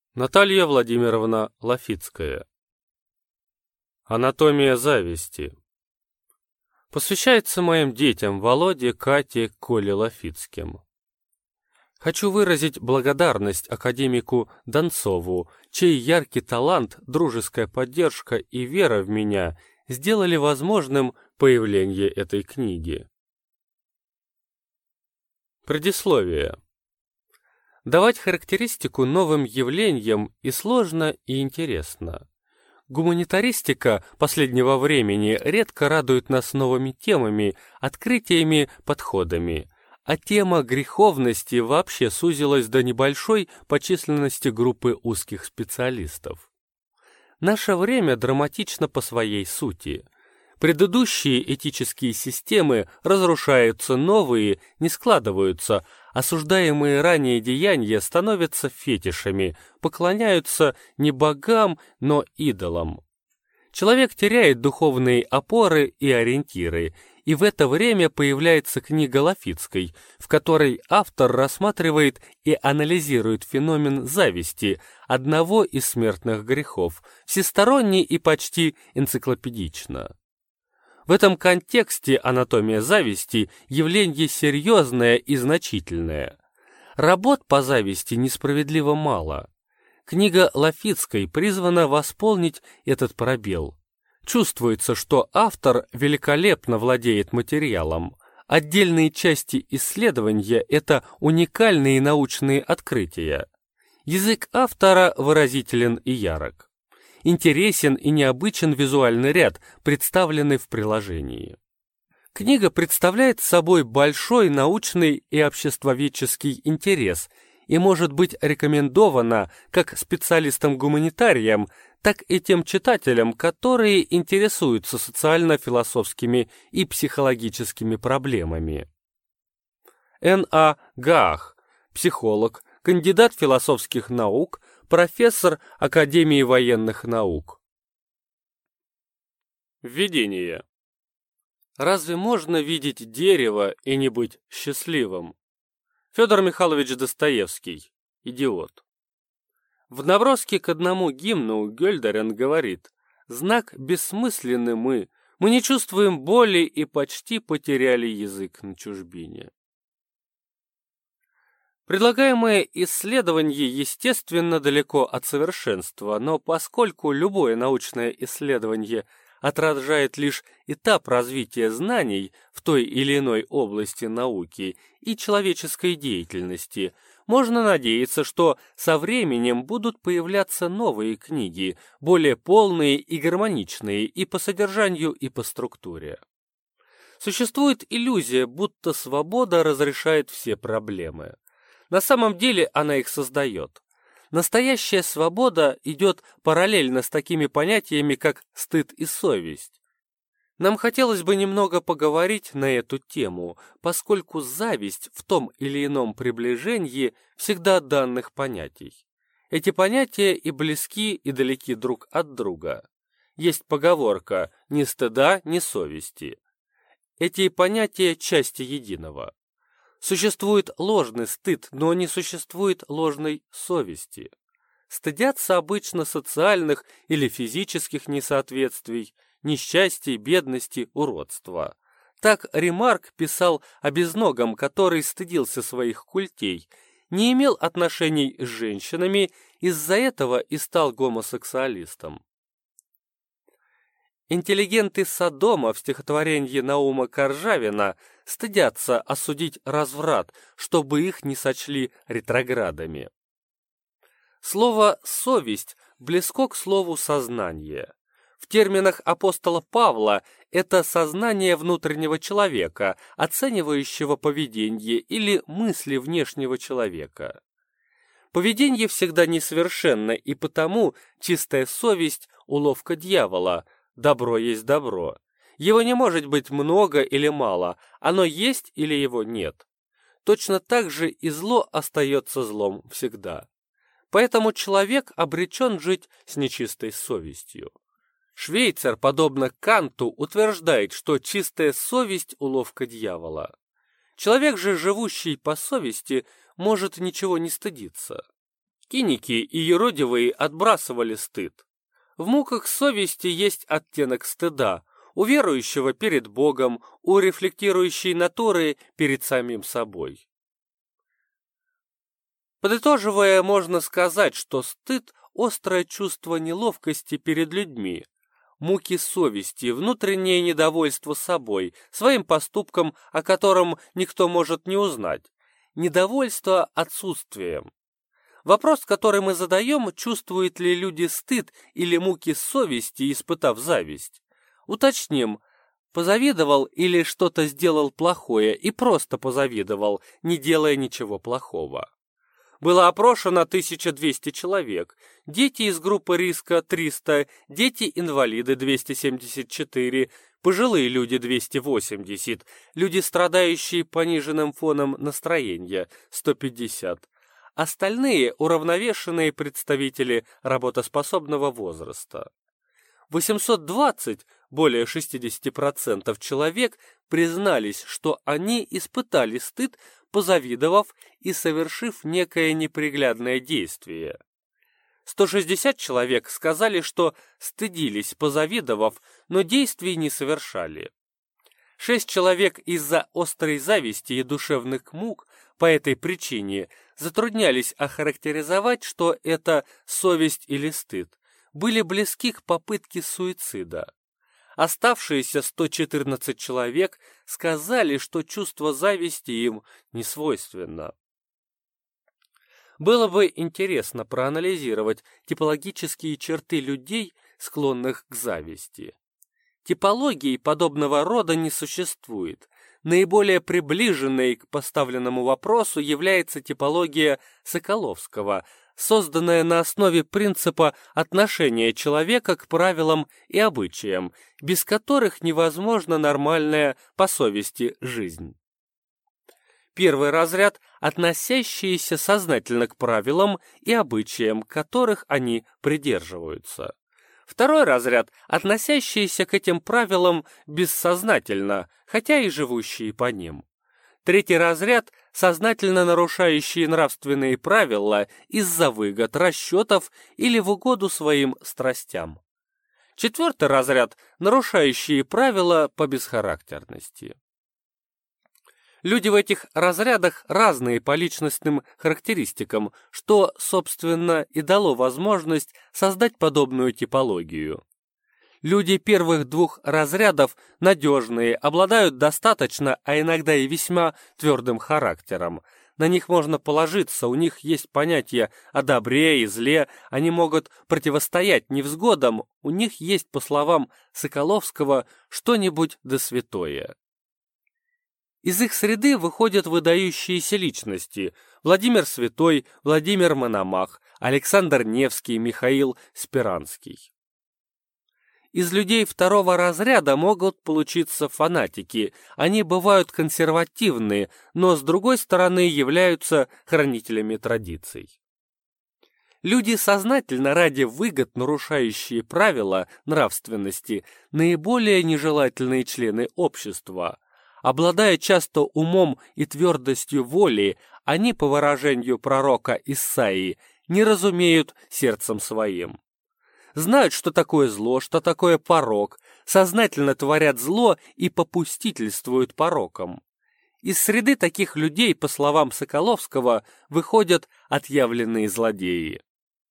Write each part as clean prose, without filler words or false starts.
Наталья Владимировна Лафицкая. Анатомия зависти. Посвящается моим детям Володе, Кате, Коле Лафицким. Хочу выразить благодарность академику Донцову, чей яркий талант, дружеская поддержка и вера в меня сделали возможным появление этой книги. Предисловие. Давать характеристику новым явлениям и сложно, и интересно. Гуманитаристика последнего времени редко радует нас новыми темами, открытиями, подходами, а тема греховности вообще сузилась до небольшой по численности группы узких специалистов. Наше время драматично по своей сути. Предыдущие этические системы разрушаются, новые не складываются, осуждаемые ранее деяния становятся фетишами, поклоняются не богам, но идолам. Человек теряет духовные опоры и ориентиры, и в это время появляется книга Лафицкой, в которой автор рассматривает и анализирует феномен зависти, одного из смертных грехов, всесторонне и почти энциклопедично. В этом контексте анатомия зависти – явление серьезное и значительное. Работ по зависти несправедливо мало. Книга Лафицкой призвана восполнить этот пробел. Чувствуется, что автор великолепно владеет материалом. Отдельные части исследования – это уникальные научные открытия. Язык автора выразителен и ярок. Интересен и необычен визуальный ряд, представленный в приложении. Книга представляет собой большой научный и обществоведческий интерес и может быть рекомендована как специалистам-гуманитариям, так и тем читателям, которые интересуются социально-философскими и психологическими проблемами. Н.А. Гаах, психолог, кандидат философских наук, профессор Академии военных наук. Введение. Разве можно видеть дерево и не быть счастливым? Федор Михайлович Достоевский. Идиот. В наброске к одному гимну Гёльдерин говорит: «Знак бессмысленны мы не чувствуем боли и почти потеряли язык на чужбине». Предлагаемое исследование, естественно, далеко от совершенства, но поскольку любое научное исследование отражает лишь этап развития знаний в той или иной области науки и человеческой деятельности, можно надеяться, что со временем будут появляться новые книги, более полные и гармоничные и по содержанию, и по структуре. Существует иллюзия, будто свобода разрешает все проблемы. На самом деле она их создает. Настоящая свобода идет параллельно с такими понятиями, как стыд и совесть. Нам хотелось бы немного поговорить на эту тему, поскольку зависть в том или ином приближении всегда данных понятий. Эти понятия и близки, и далеки друг от друга. Есть поговорка «ни стыда, ни совести». Эти понятия – части единого. Существует ложный стыд, но не существует ложной совести. Стыдятся обычно социальных или физических несоответствий, несчастий, бедности, уродства. Так Ремарк писал о безногом, который стыдился своих культей, не имел отношений с женщинами, из-за этого и стал гомосексуалистом. Интеллигенты Содома в стихотворении Наума Коржавина стыдятся осудить разврат, чтобы их не сочли ретроградами. Слово «совесть» близко к слову «сознание». В терминах апостола Павла это сознание внутреннего человека, оценивающего поведение или мысли внешнего человека. Поведение всегда несовершенно, и потому чистая совесть – уловка дьявола. Добро есть добро. Его не может быть много или мало, оно есть или его нет. Точно так же и зло остается злом всегда. Поэтому человек обречен жить с нечистой совестью. Швейцар, подобно Канту, утверждает, что чистая совесть – уловка дьявола. Человек же, живущий по совести, может ничего не стыдиться. Киники и юродивые отбрасывали стыд. В муках совести есть оттенок стыда, у верующего перед Богом, у рефлектирующей натуры перед самим собой. Подытоживая, можно сказать, что стыд – острое чувство неловкости перед людьми, муки совести, внутреннее недовольство собой, своим поступком, о котором никто может не узнать, недовольство отсутствием. Вопрос, который мы задаем, чувствуют ли люди стыд или муки совести, испытав зависть. Уточним, позавидовал или что-то сделал плохое и просто позавидовал, не делая ничего плохого. Было опрошено 1200 человек, дети из группы риска 300, дети-инвалиды 274, пожилые люди 280, люди, страдающие пониженным фоном настроения 150, остальные уравновешенные представители работоспособного возраста. 820, более 60% человек, признались, что они испытали стыд, позавидовав и совершив некое неприглядное действие. 160 человек сказали, что стыдились, позавидовав, но действий не совершали. 6 человек из-за острой зависти и душевных мук по этой причине затруднялись охарактеризовать, что это совесть или стыд, были близки к попытке суицида. Оставшиеся 114 человек сказали, что чувство зависти им не свойственно. Было бы интересно проанализировать типологические черты людей, склонных к зависти. Типологии подобного рода не существует. Наиболее приближенной к поставленному вопросу является типология Соколовского, созданная на основе принципа отношения человека к правилам и обычаям, без которых невозможна нормальная по совести жизнь. Первый разряд – относящиеся сознательно к правилам и обычаям, которых они придерживаются. Второй разряд – относящиеся к этим правилам бессознательно, хотя и живущие по ним. Третий разряд – сознательно нарушающие нравственные правила из-за выгод, расчетов или в угоду своим страстям. Четвертый разряд – нарушающие правила по бесхарактерности. Люди в этих разрядах разные по личностным характеристикам, что, собственно, и дало возможность создать подобную типологию. Люди первых двух разрядов надежные, обладают достаточно, а иногда и весьма твердым характером. На них можно положиться, у них есть понятие о добре и зле, они могут противостоять невзгодам, у них есть, по словам Соколовского, что-нибудь да святое. Из их среды выходят выдающиеся личности: Владимир Святой, Владимир Мономах, Александр Невский, Михаил Спиранский. Из людей второго разряда могут получиться фанатики. Они бывают консервативные, но с другой стороны являются хранителями традиций. Люди, сознательно ради выгод нарушающие правила нравственности, наиболее нежелательные члены общества. Обладая часто умом и твердостью воли, они, по выражению пророка Исаии, не разумеют сердцем своим. Знают, что такое зло, что такое порок, сознательно творят зло и попустительствуют порокам. Из среды таких людей, по словам Соколовского, выходят отъявленные злодеи.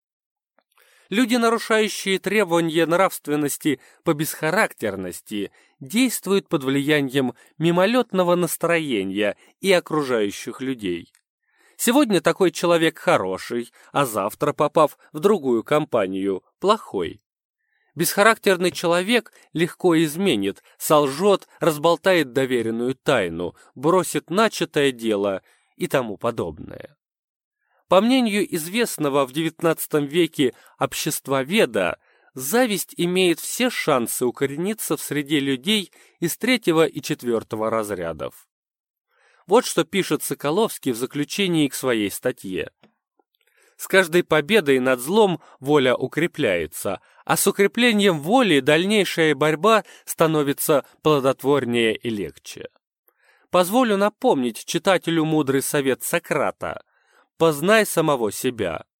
Люди, нарушающие требования нравственности по бесхарактерности, действуют под влиянием мимолетного настроения и окружающих людей. Сегодня такой человек хороший, а завтра, попав в другую компанию, плохой. Бесхарактерный человек легко изменит, солжет, разболтает доверенную тайну, бросит начатое дело и тому подобное. По мнению известного в XIX веке обществоведа, зависть имеет все шансы укорениться в среде людей из третьего и четвертого разрядов. Вот что пишет Соколовский в заключении к своей статье. С каждой победой над злом воля укрепляется, а с укреплением воли дальнейшая борьба становится плодотворнее и легче. Позволю напомнить читателю мудрый совет Сократа: «Познай самого себя».